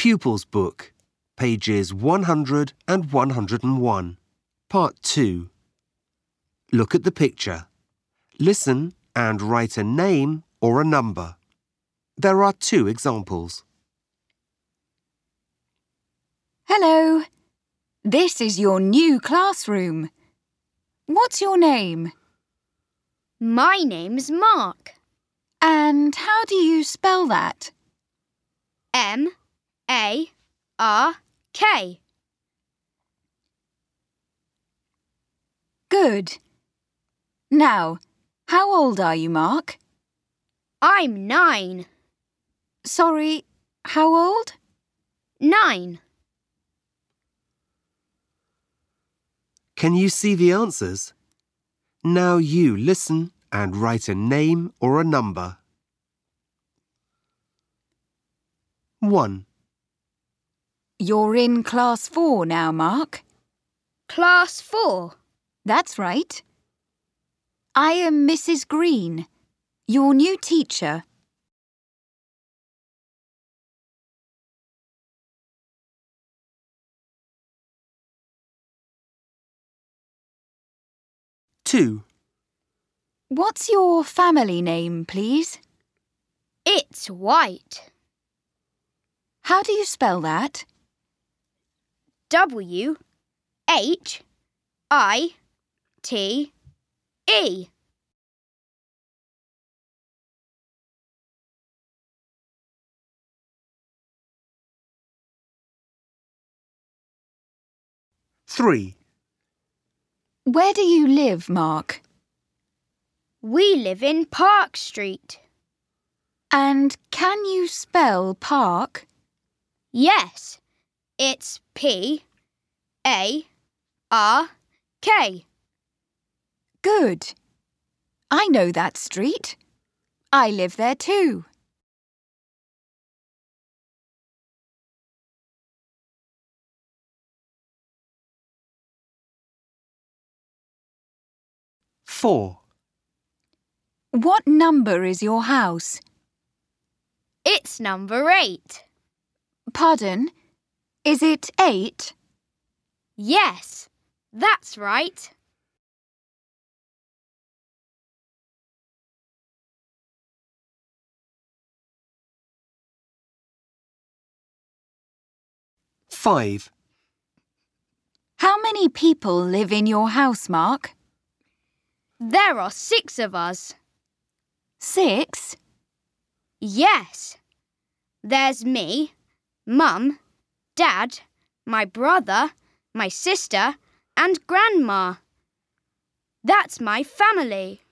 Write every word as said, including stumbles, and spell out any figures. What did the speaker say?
Pupils Book, pages one hundred and one hundred and one, Part two. Look at the picture. Listen and write a name or a number. There are two examples. Hello. This is your new classroom. What's your name? My name's Mark. And how do you spell that? M A R K. Good. Now, how old are you, Mark? I'm nine. Sorry, how old? Nine. Can you see the answers? Now you listen and write a name or a number. One. You're in class four now, Mark. Class four. That's right. I am Missus Green, your new teacher. Two. What's your family name, please? It's White. How do you spell that? W H I T E. Three. Where do you live, Mark? We live in Park Street. And can you spell park? Yes, it's P A R K. Good. I know that street. I live there too. Four. What number is your house? It's number eight. Pardon? Is it eight? Yes, that's right. Five. How many people live in your house, Mark? There are six of us. Six? Yes. There's me, Mum, Dad, my brother, my sister, and Grandma. That's my family.